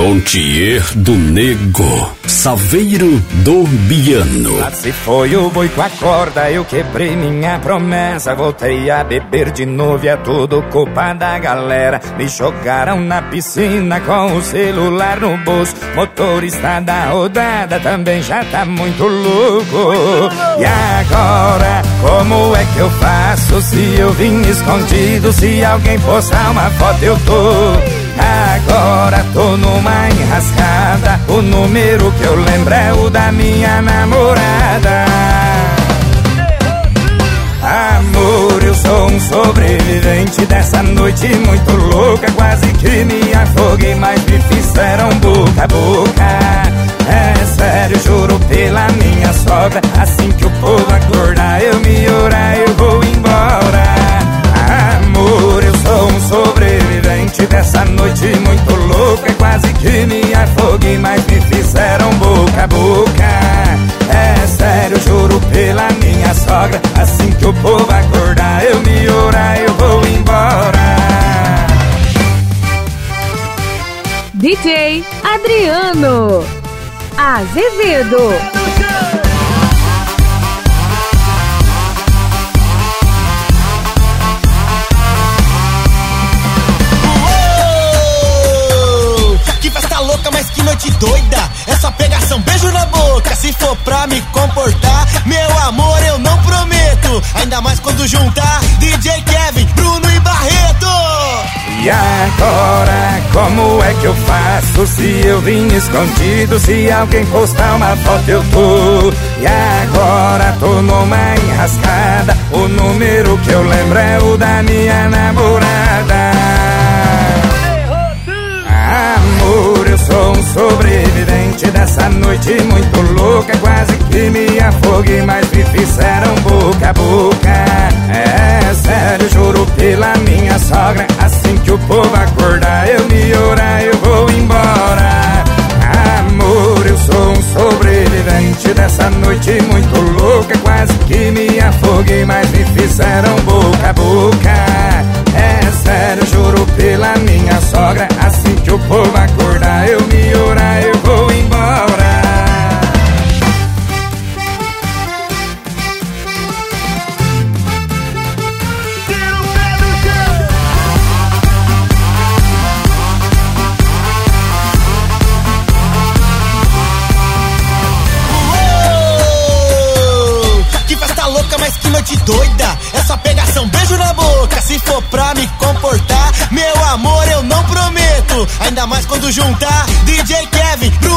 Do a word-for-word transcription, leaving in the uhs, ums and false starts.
Frontier do Nego, Saveiro do Biano. Lá se foi o boi com a corda, eu quebrei minha promessa. Voltei a beber de novo e é tudo culpa da galera. Me jogaram na piscina com o celular no bolso. Motorista da rodada também já tá muito louco. E agora, como é que eu faço se eu vim escondido? Se alguém postar uma foto eu tô. Agora tô numa enrascada. O número que eu lembro é o da minha namorada. Amor, eu sou um sobrevivente dessa noite muito louca. Quase que me afoguei, mas me fizeram boca a boca. É sério, juro pela minha sogra. Assim que o povo acordar, eu me orar, eu vou embora. Amor, eu sou um sobrevivente dessa noite muito louca. Quase que me afoguei, mas me fizeram boca a boca. É sério, juro pela minha sogra. Assim que o povo acordar, eu me orar, eu vou embora. D J Adriano Azevedo. Mas que noite doida, essa pegação, beijo na boca. Se for pra me comportar, meu amor, eu não prometo. Ainda mais quando juntar D J Kevin, Bruno e Barreto. E agora, como é que eu faço se eu vim escondido? Se alguém postar uma foto eu tô. E agora tô numa enrascada. O número que eu lembro é o da minha namorada. Amor, eu sou um sobrevivente dessa noite muito louca. Quase que me afoguei, mas me fizeram boca a boca. É sério, juro pela minha sogra. Assim que o povo acordar, eu me orar, eu vou embora. Amor, eu sou um sobrevivente dessa noite muito louca. Quase que me afoguei, mas me fizeram boca a boca. É sério, juro pela minha sogra. Assim que o povo acordar, eu me orar, eu vou embora. Tira o pé do chão. Uou! Que festa louca, mas que noite doida. Essa pegação, beijo na boca. Se for pra me comportar, meu amor, eu não prometo. Ainda mais quando juntar D J Kevin, Bruno